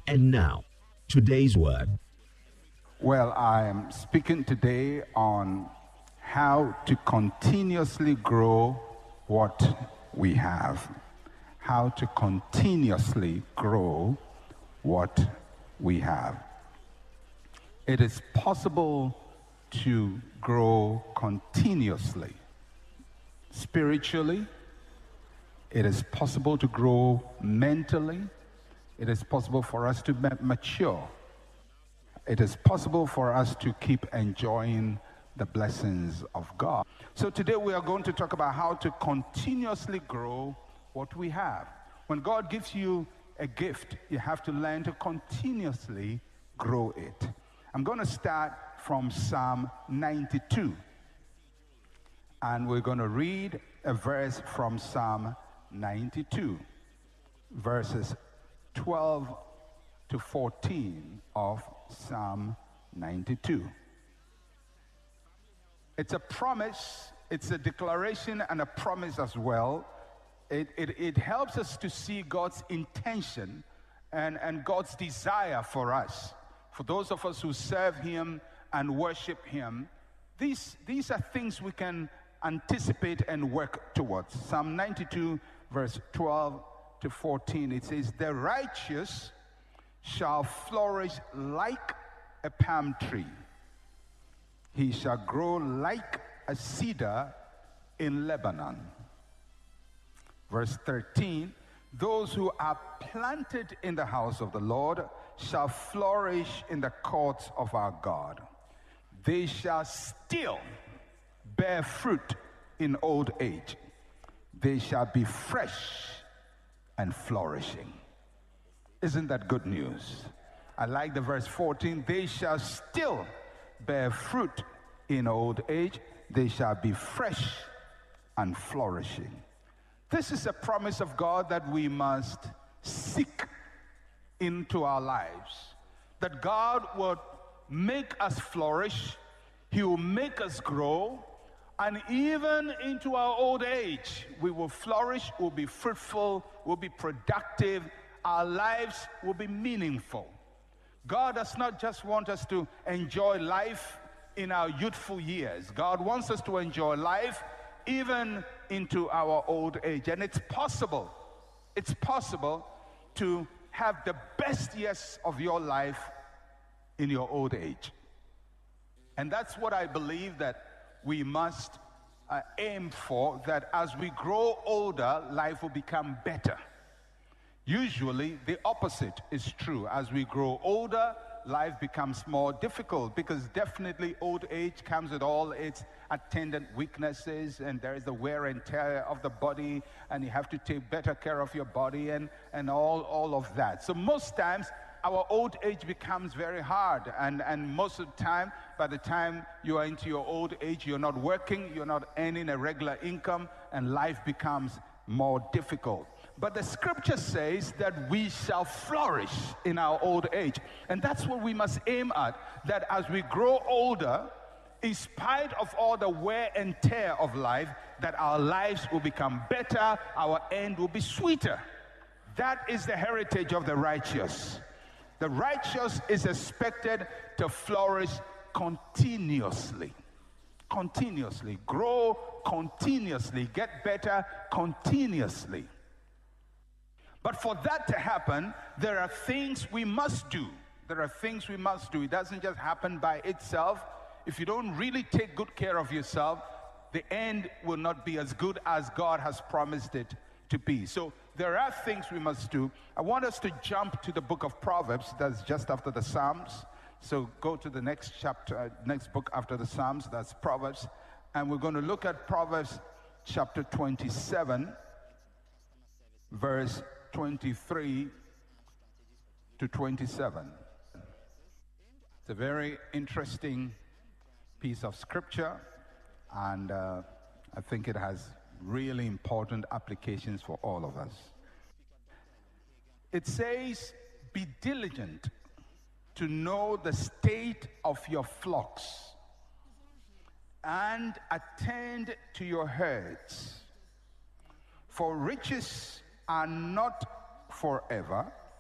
And now, today's word. Well, I'm speaking today on how to continuously grow what we have. How to continuously grow what we have. It is possible to grow continuously. Spiritually, it is possible to grow mentally. It is possible for us to mature. It is possible for us to keep enjoying the blessings of God. So today we are going to talk about how to continuously grow what we have. When God gives you a gift, you have to learn to continuously grow it. I'm going to start from Psalm 92. And we're going to read a verse from Psalm 92, verses 12 to 14 of Psalm 92. It's a promise, it's a declaration and a promise as well. It helps us to see God's intention and God's desire for us. For those of us who serve Him and worship Him, these are things we can anticipate and work towards. Psalm 92, verse 12 to 14, it says, "The righteous shall flourish like a palm tree. He shall grow like a cedar in Lebanon." Verse 13, "Those who are planted in the house of the Lord shall flourish in the courts of our God. They shall still bear fruit in old age. They shall be fresh and flourishing." Isn't that good news? I like the verse 14. "They shall still bear fruit in old age. They shall be fresh and flourishing." This is a promise of God that we must seek into our lives. That God will make us flourish. He will make us grow. And even into our old age, we will flourish, we'll be fruitful, we'll be productive, our lives will be meaningful. God does not just want us to enjoy life in our youthful years. God wants us to enjoy life even into our old age. And it's possible to have the best years of your life in your old age. And that's what I believe that we must aim for, that as we grow older, life will become better. Usually, the opposite is true. As we grow older, life becomes more difficult, because definitely old age comes with all its attendant weaknesses, and there is the wear and tear of the body, and you have to take better care of your body and all of that. So most times, our old age becomes very hard, and most of the time, by the time you are into your old age, you're not working, you're not earning a regular income, and life becomes more difficult. But the scripture says that we shall flourish in our old age. And that's what we must aim at, that as we grow older, in spite of all the wear and tear of life, that our lives will become better, our end will be sweeter. That is the heritage of the righteous. The righteous is expected to flourish continuously. Continuously. Grow continuously. Get better continuously. But for that to happen, there are things we must do. There are things we must do. It doesn't just happen by itself. If you don't really take good care of yourself, the end will not be as good as God has promised it to be. So there are things we must do. I want us to jump to the book of Proverbs. That's just after the Psalms. So go to the next chapter, next book after the Psalms. That's Proverbs. And we're going to look at Proverbs chapter 27, verse 23 to 27. It's a very interesting piece of scripture, and I think it has really important applications for all of us. It says, "Be diligent to know the state of your flocks and attend to your herds. For riches are not forever,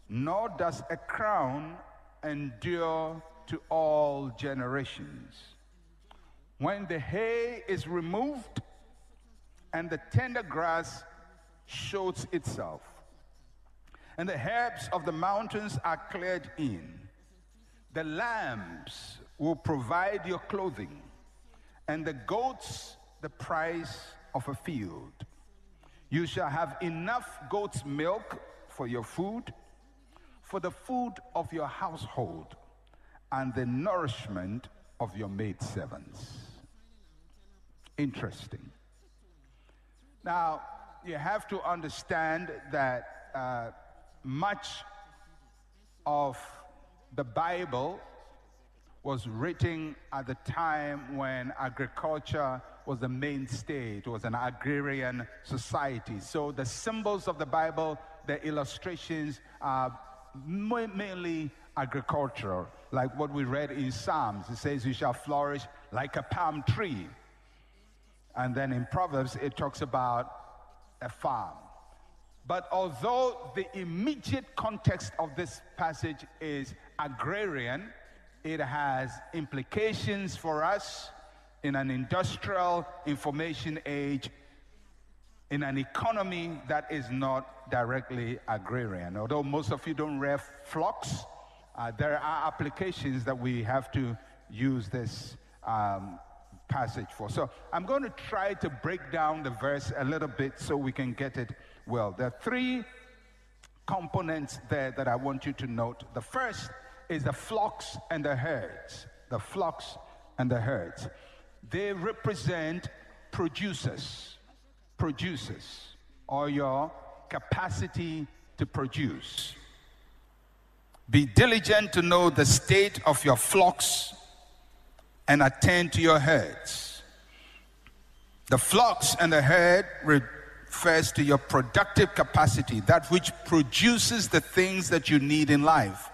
nor does a crown endure to all generations. When the hay is removed and the tender grass shows itself, and the herbs of the mountains are cleared in, the lambs will provide your clothing, and the goats the price of a field. You shall have enough goat's milk for your food, for the food of your household, and the nourishment of your maidservants. Interesting. Now, you have to understand that much of the Bible was written at the time when agriculture was the mainstay. It was an agrarian society. So the symbols of the Bible, the illustrations are mainly agricultural, like what we read in Psalms. It says, you shall flourish like a palm tree. And then in Proverbs, it talks about a farm. But although the immediate context of this passage is agrarian, it has implications for us in an industrial information age, in an economy that is not directly agrarian. Although most of you don't rear flocks, there are applications that we have to use this passage for. So I'm going to try to break down the verse a little bit so we can get it well. There are three components there that I want you to note. The first is the flocks and the herds. The flocks and the herds. They represent producers, or your capacity to produce. Be diligent to know the state of your flocks and attend to your herds. The flocks and the herd refers to your productive capacity, that which produces the things that you need in life.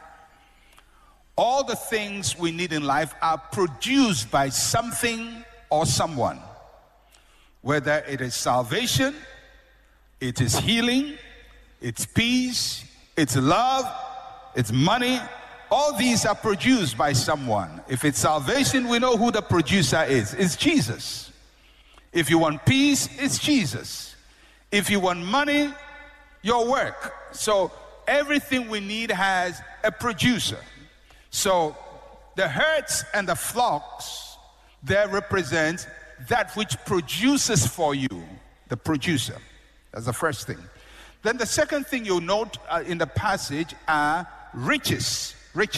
All the things we need in life are produced by something or someone. Whether it is salvation, it is healing, it's peace, it's love, it's money. All these are produced by someone. If it's salvation, we know who the producer is. It's Jesus. If you want peace, it's Jesus. If you want money, your work. So everything we need has a producer. So the herds and the flocks, they represent that which produces for you, the producer. That's the first thing. Then the second thing you'll note in the passage are riches.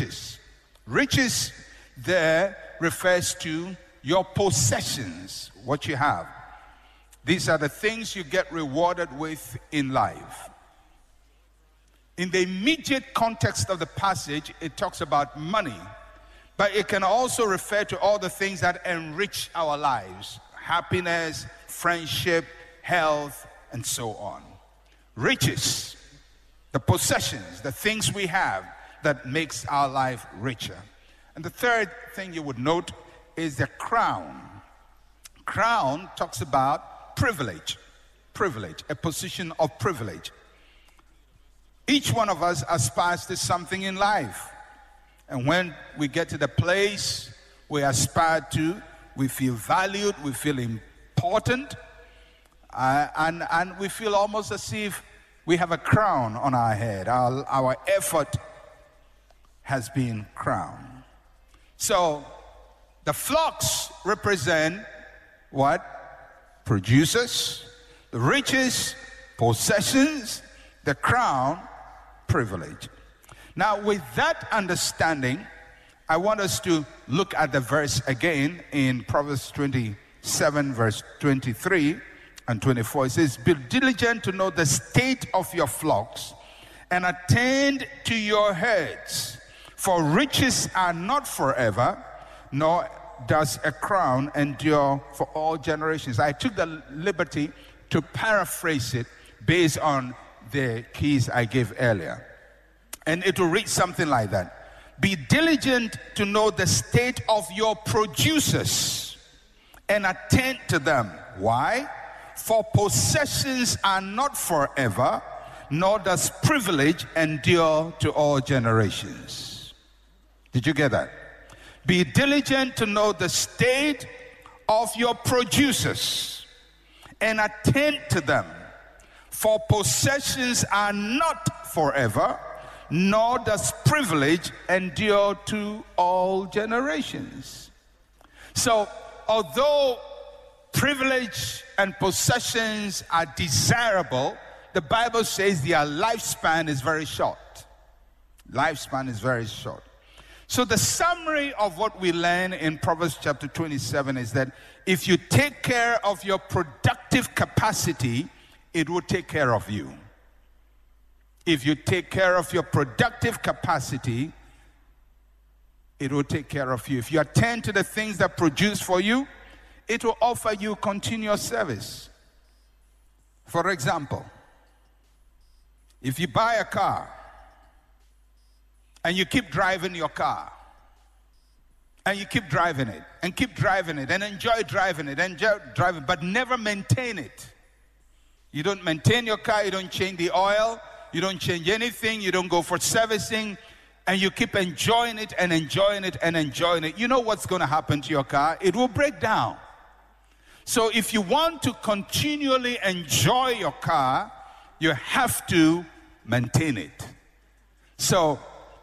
Riches there refers to your possessions, what you have. These are the things you get rewarded with in life. In the immediate context of the passage, it talks about money, but it can also refer to all the things that enrich our lives: happiness, friendship, health, and so on. Riches, the possessions, the things we have that makes our life richer. And the third thing you would note is the crown. Crown talks about privilege, a position of privilege. Each one of us aspires to something in life. And when we get to the place we aspire to, we feel valued, we feel important, and we feel almost as if we have a crown on our head. Our effort has been crowned. So the flocks represent what? Producers. The riches, possessions. The crown, privilege. Now, with that understanding, I want us to look at the verse again in Proverbs 27, verse 23 and 24. It says, be diligent to know the state of your flocks and attend to your herds. For riches are not forever, nor does a crown endure for all generations. I took the liberty to paraphrase it based on the keys I gave earlier. And it will read something like that. Be diligent to know the state of your producers and attend to them. Why? For possessions are not forever, nor does privilege endure to all generations. Did you get that? Be diligent to know the state of your producers and attend to them, for possessions are not forever, nor does privilege endure to all generations. So, although privilege and possessions are desirable, the Bible says their lifespan is very short. Lifespan is very short. So the summary of what we learn in Proverbs chapter 27 is that if you take care of your productive capacity, it will take care of you. If you take care of your productive capacity, it will take care of you. If you attend to the things that produce for you, it will offer you continuous service. For example, if you buy a car and you keep driving your car, and you keep driving it, and keep driving it, and enjoy driving it, but never maintain it. You don't maintain your car, you don't change the oil, you don't change anything, you don't go for servicing, and you keep enjoying it and enjoying it and enjoying it. You know what's going to happen to your car? It will break down. So if you want to continually enjoy your car, you have to maintain it. So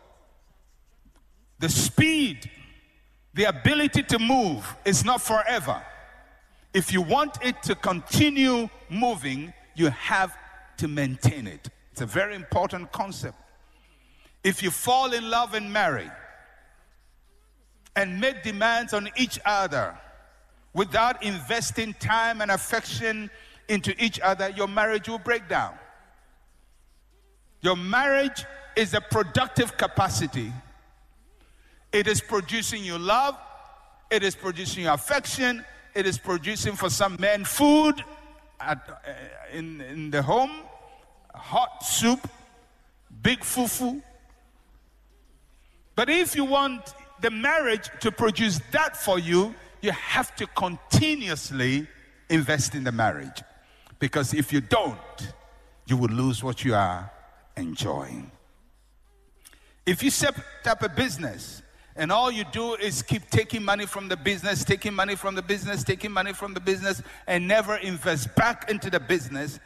the speed, the ability to move is not forever. If you want it to continue moving, you have to maintain it. It's a very important concept. If you fall in love and marry and make demands on each other without investing time and affection into each other, your marriage will break down. Your marriage is a productive capacity. It is producing you love, it is producing you affection, it is producing for some men food in the home, hot soup, big fufu. But if you want the marriage to produce that for you, you have to continuously invest in the marriage. Because if you don't, you will lose what you are enjoying. If you set up a business and all you do is keep taking money from the business, taking money from the business, taking money from the business, and never invest back into the business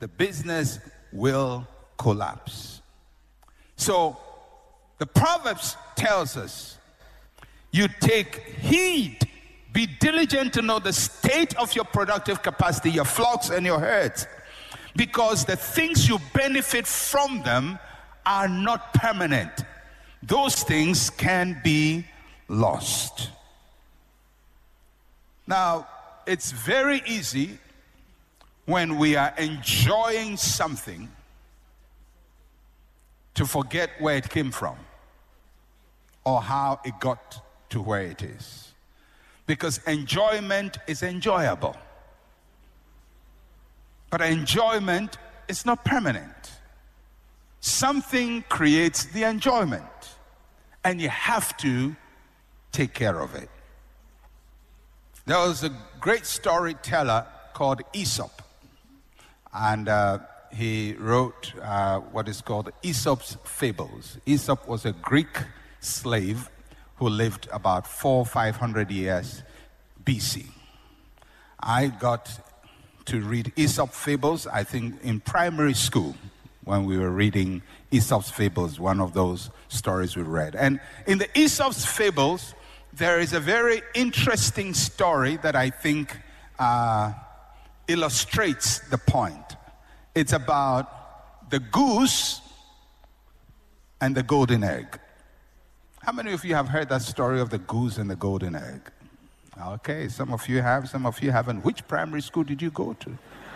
will collapse. So the Proverbs tells us, you take heed, be diligent to know the state of your productive capacity, your flocks and your herds, because the things you benefit from them are not permanent. Those things can be lost. Now, it's very easy when we are enjoying something to forget where it came from or how it got to where it is. Because enjoyment is enjoyable. But enjoyment is not permanent. Something creates the enjoyment, and you have to take care of it. There was a great storyteller called Aesop, and he wrote what is called Aesop's Fables. Aesop was a Greek slave who lived about 400-500 years BC. I got to read Aesop's Fables, I think, in primary school when we were reading Aesop's Fables, one of those stories we read. And in the Aesop's Fables, there is a very interesting story that I think illustrates the point. It's about the goose and the golden egg. How many of you have heard that story of the goose and the golden egg? Okay, some of you have, some of you haven't. Which primary school did you go to?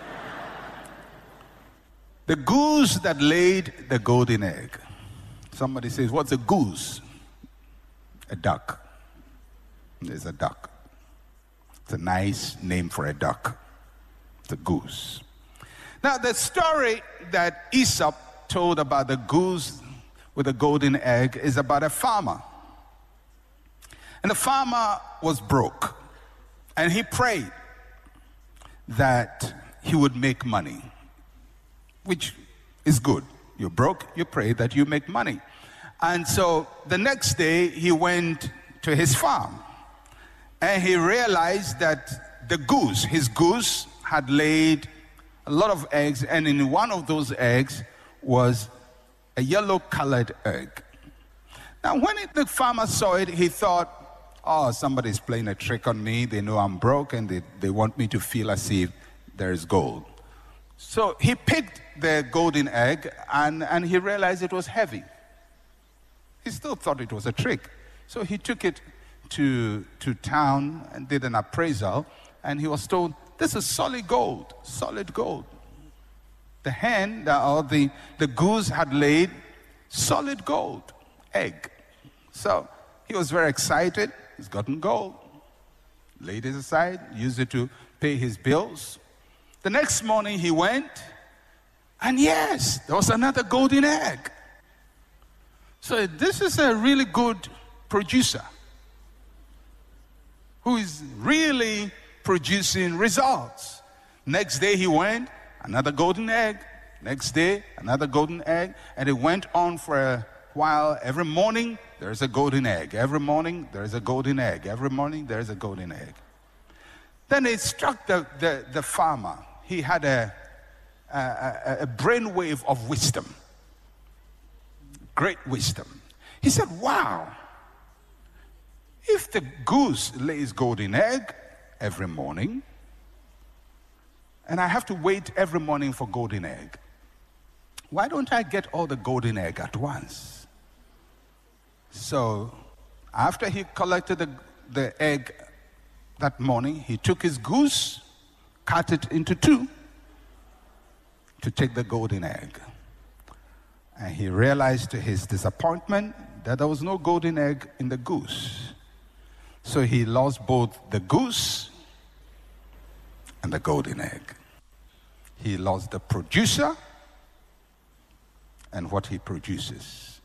The goose that laid the golden egg. Somebody says, what's a goose? A duck. There's a duck. It's a nice name for a duck. It's a goose. Now, the story that Aesop told about the goose with a golden egg is about a farmer. And the farmer was broke. And he prayed that he would make money, which is good. You're broke, you pray that you make money. And so the next day he went to his farm and he realized that his goose had laid a lot of eggs, and in one of those eggs was a yellow-colored egg. Now, when the farmer saw it, he thought, oh, somebody's playing a trick on me. They know I'm broke, and they want me to feel as if there is gold. So he picked the golden egg, and he realized it was heavy. He still thought it was a trick. So he took it to town and did an appraisal, and he was told, this is solid gold, solid gold. The hen, or the goose had laid solid gold egg. So he was very excited. He's gotten gold. Laid it aside, used it to pay his bills. The next morning he went, and yes, there was another golden egg. So this is a really good producer who is really producing results. Next day he went, another golden egg. Next day, another golden egg. And it went on for a while. Every morning, there's a golden egg. Every morning, there's a golden egg. Every morning, there's a golden egg. Then it struck the farmer. He had a brainwave of wisdom. Great wisdom. He said, wow, if the goose lays golden egg every morning, and I have to wait every morning for golden egg, why don't I get all the golden egg at once? So after he collected the egg that morning, he took his goose, cut it into two to take the golden egg. And he realized to his disappointment that there was no golden egg in the goose. So he lost both the goose and the golden egg. He lost the producer and what he produces.